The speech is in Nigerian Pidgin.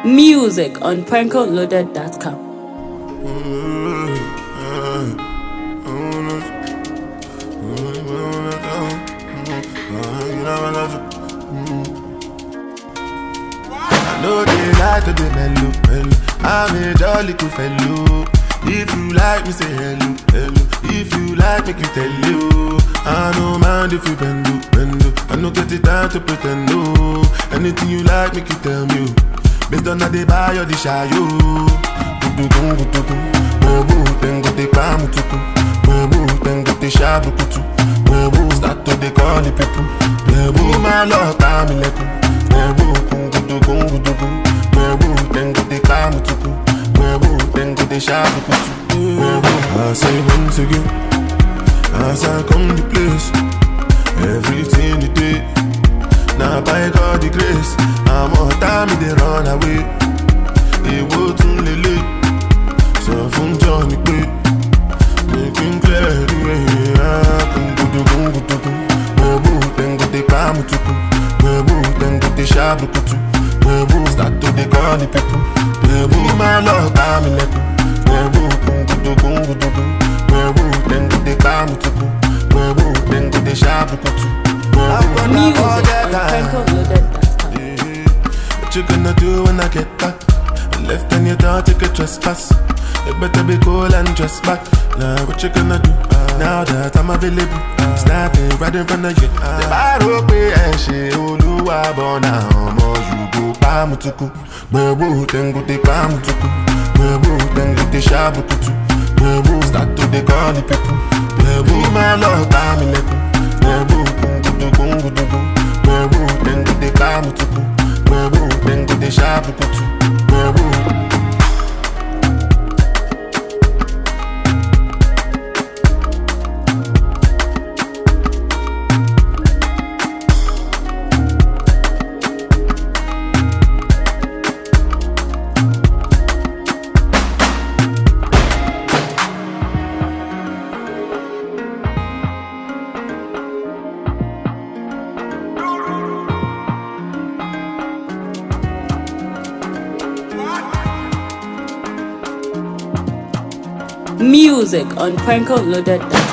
Music on prankoloaded.com. I know they like to be mellow. I'm a jolly good fellow. If you like me, say hello, hello. If you like, make you tell you. I don't mind if you bend. I know get it time to pretend, no. Anything you like, make you tell me. Based on how they buy or they shy, you. Then go they palm to ku. Then go they shabu kutu. Start to they call the people. My love, I'm in leku. Then go they palm to ku. Then go they shabu kutu. I say once again, as I come to place, everything you did. Now by God the grace, I'm all time they run away. They go to Lily, so from Johnny Bay, making clear the way. I can go to then go to Kamutuku, then go to Shabukutu, start to the call the people. My love, I'm in leku. Then go to Kamutuku, then go to Shabukutu. Music on prankoloaded.com. What you gonna do when I get back? I left and you don't take a trespass. You better be cool and dress back. Now what you gonna do? Now that I'm available, snapping right in front of you. The baro pe enche oluwa bona omo you go pamutuku. Then go te pamutuku. Then go te shabukutu. Start to the call the people. My love, I'm in leku. Then go te pamutuku. Then go te shabukutu. Music on prankoloaded.com.